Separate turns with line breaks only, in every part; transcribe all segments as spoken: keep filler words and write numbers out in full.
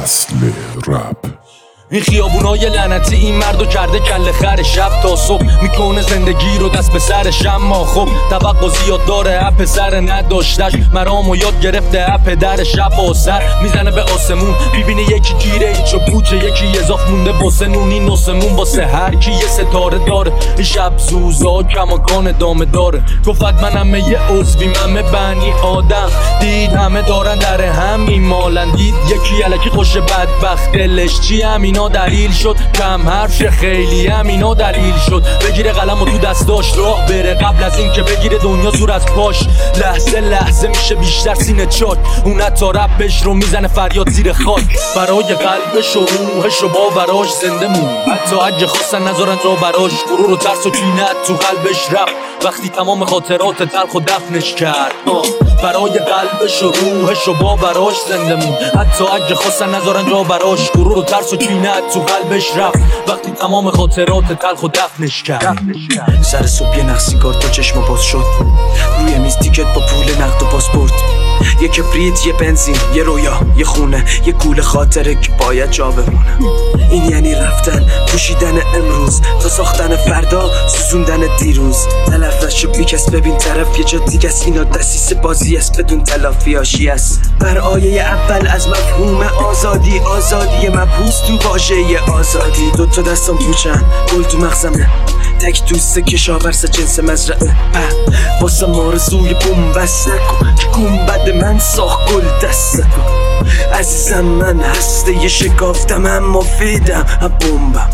فصل رپ.
این خیابونای لعنتی این مردو کرده کله خر شب تا صبح میکنه زندگی رو دست به سرش، اما خب توقع زیاد داره اپ سر نداشتش مرامو یاد گرفته اپ در شب و سر میزنه به آسمون میبینه یکی گیره ایچو بوچه یکی اضاف مونده واسه نونی نسمون واسه هر کی یه ستاره داره. این شب زوزا کماکان دامه داره گفت من همه یه عضویم همه بنی آدم دید همه دارن در همین مالن دید یکی علکی خوش بدبخت دلش چی همینا دلیل شد کم حرف شه خیلی همینا دلیل شد بگیره قلم و تو دستاش راه بره قبل از این که بگیره دنیا زور از پاش لحظه لحظه میشه بیشتر سینه چاک اون حتی رپش رو میزنه فریاد زیر خاک برای قلبش و روحش و باوراش زنده مون حتی اگه خواستن نذارن را براش غرور و ترس و کینت تو قلبش رفت وقتی تمام خاطرات تلخ و دفنش کرد برای قلبش و روحش و باوراش زنده مون حتی اگه خواستن نذارن را براش غرور و ترس و کینت تو قلبش رفت وقتی تمام خاطرات تلخ و دفنش کرد.
سر صبح یه نخ سیگار تا چشم باز شد روی میز تیکت با پول نقد و پاسپورت یه کبریت یه بنزین یه رویا یه خونه یه گول خاطره که باید جا بمونه. این یعنی رفتن پوشیدن امروز تا ساختن فردا سوزوندن دیروز تلفش رو بیکس ببین طرف یه جا دیگه است اینا دسیس بازی است بدون تلافی هاشی است بر آیه اول از مفهوم آزادی آزادی مبهوس تو واژه آزادی دوتا دستم پوچن گل تو مغزمه تک دوسته کشاورز جنس مزرعه واسه مارزوی بومبست نکن که گنبد من ساخت گل دست نکن عزیزم من هسته یه شکافتم اما فیدم هم بومبم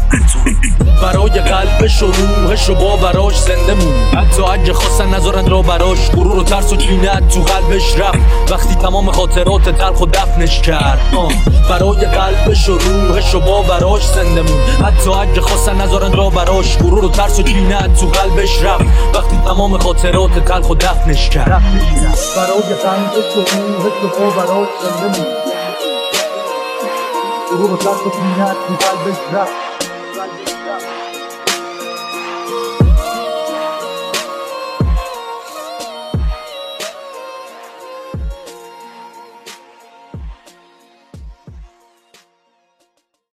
برای قلبش و روحش و باوراش زنده مون حتی اگه خواستن نذارن را براش غرور و ترس و کینت تو قلبش رفت وقتی تمام خاطرات تلخ و دفنش کرد برای قلبش و روحش و باوراش زنده مون حتی اگه خواستن نذارن را براش غرور و ترس و کینت تو قلبش رفت وقتی تمام خاطرات تلخ و دفنش کرد برای قلبش و روحش و باوراش زنده مون غرور و ترس و کینت تو قلبش رفت